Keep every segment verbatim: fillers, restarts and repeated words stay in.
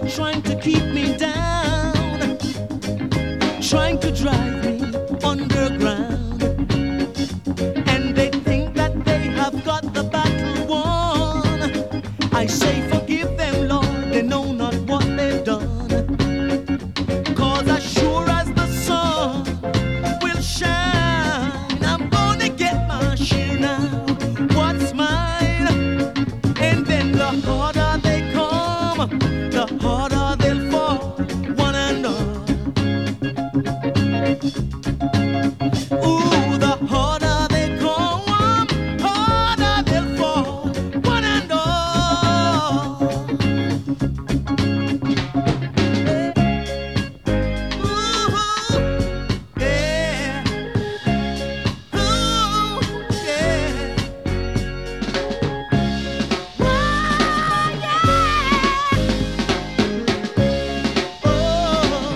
trying to keep me down, trying to drive me underground. And they think that they have got the battle won. I say forgive them, Lord, they know not what they've done. Cause as sure as the sun will shine, I'm gonna get my share now. What's mine? And then the harder they come, the harder they'll fall, one and all. Ooh, the harder they come, harder they'll fall, one and all. Ooh, yeah. Ooh, yeah. Why, yeah. Oh,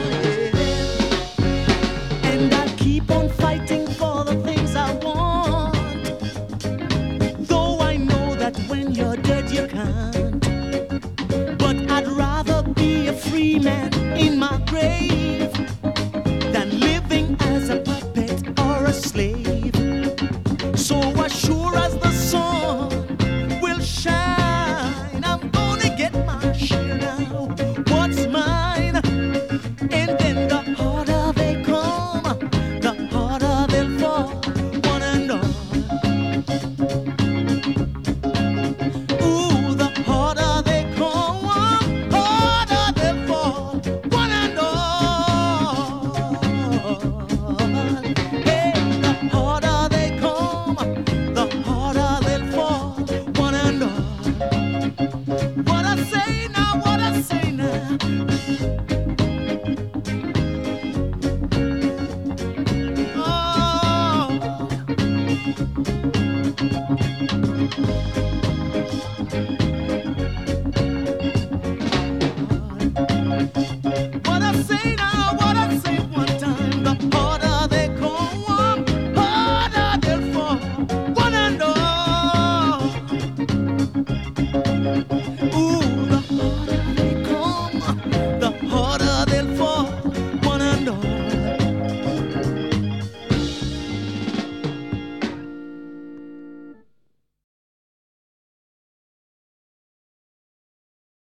yeah. And I'll keep on fighting for the things I want, though I know that when you're dead you can't. But I'd rather be a free man in my grave than living as a puppet or a slave. So as sure as the sun will shine, I'm gonna get my share now. What's mine? And then the harder they come, the harder they'll fall, one and all. Ooh, the harder they come, harder they'll fall, one and all. Hey, the harder they come, the harder they'll fall, one and all. What I say now, what I say now. Oh.